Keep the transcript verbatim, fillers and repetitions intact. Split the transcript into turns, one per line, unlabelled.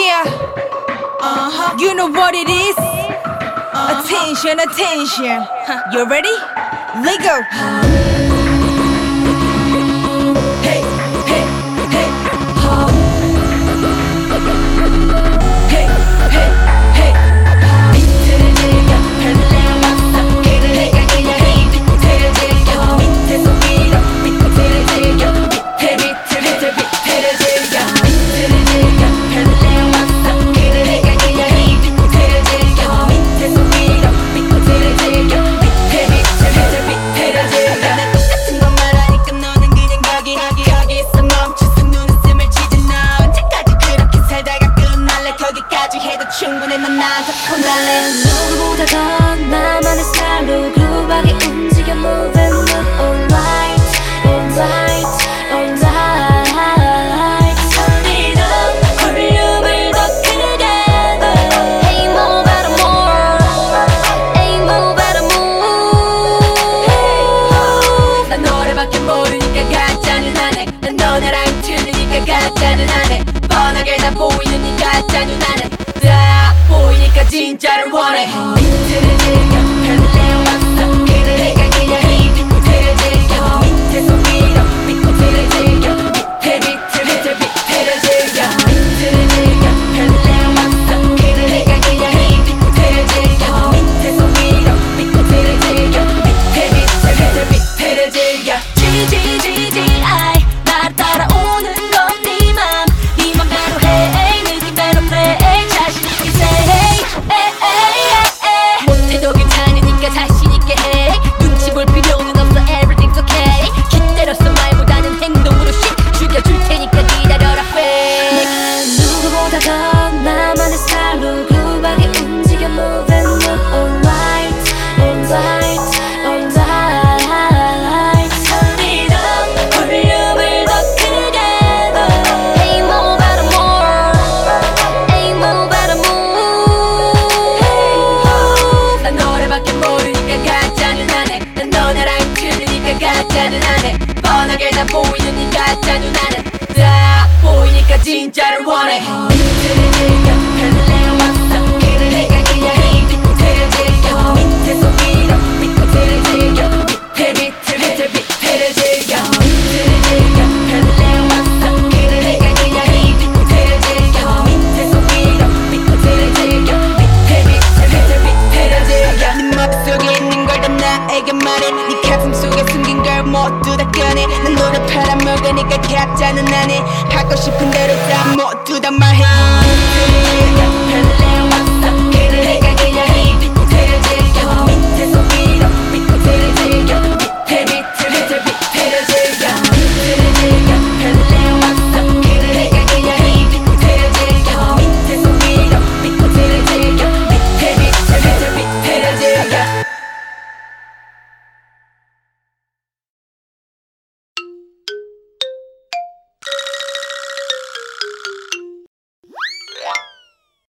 Yeah, uh-huh. You know what it is. Uh-huh. Attention, attention. You ready? Let go. Hey, hey, hey. Hey, hey, hey. 밑을 즐겨 별내 왔어. 길을 내가 그냥 해. 밑을 즐겨 밑에서 위로. 밑을 즐겨 밑에 밑을 밑을 밑을 즐겨. 밑을 즐겨 별내 왔어. 길을 내가 그냥 해. 밑을 즐겨 밑에서 위로. 밑을 즐겨 밑에 밑을 밑을 밑을 즐겨. 난 똑같은 것만 하니까 너는 그냥 거기 거기서 멈춰서 눈웃음을 치지. 너 언제까지 그렇게 살다가 끝날래. 거기까지 해도 충분해. 넌 나한테 혼날래.
누구보다 더 나만의 스타일로 그루브하게 움직여 move and move. Alright, alright, alright. Turn it up, 볼륨을 더 크게. Hey, move better more. Hey, move better move.
난 노래밖에 모르니까 가짜는 안해. 난 너네랑 틀리니까 가짜는 안해. 뻔하게 다 보이는 이 가짜 눈안에 다 보이니까 진짜를 원해. 밑을 즐겨 별내 왔어. 길을 내가 그냥 해. 밑을 즐겨 밑에서 위로. 밑을 즐겨 밑에 밑을 밑을 밑을 즐겨. 밑을 즐겨 별내 왔어. 길을 내가 그냥 해. 밑을 즐겨 밑에서 위로. 밑을 즐겨 밑에 밑을 밑을 밑을 즐겨.
G G G G I 날 따라오는 건 네 맘. 네 맘대로 해. 느낌대로 play. 자신 있게 say hey, hey, hey, hey. 못해도 괜찮으니까 자신 있게 해. 눈치 볼 필요는 없어. Everything's okay. 기다렸어 말보다는 행동으로 씩 죽여줄 테니까 기다려라 왜. 누구보다 더 나만의 스타일로 그루브하게 움직여 move and move. Alright, alright, alright. Turn it up, 볼륨을 더 크게. Hey, move better more. Hey, move better move.
난 노래밖에 모르니까 가짜는 안해. 난 너네랑 틀리니까 가짜는 안해. 뻔하게 다 보이는 이 가짜 눈안에 다 보이니까 진짜를 원해. 밑을 즐겨 별내 왔어. 길을 내가 그냥 해. 밑을 즐겨 밑에서 위로. 밑을 즐겨 밑에 밑을 밑을 밑을 즐겨. 밑을 즐겨 별내 왔어. 길을 내가 그냥 해. 밑을 즐겨 밑에서 위로. 밑을 즐겨 밑에 밑을 밑을 밑을 즐겨. 네 맘속에 있는 걸 다 나에게 말해. 네 가슴 속에 숨긴 걸 모두 다 꺼내. 난 노래 팔아먹으니까 가짜는 안해. 하고 싶은 대로 다 모두 다 말해. 밑을 즐겨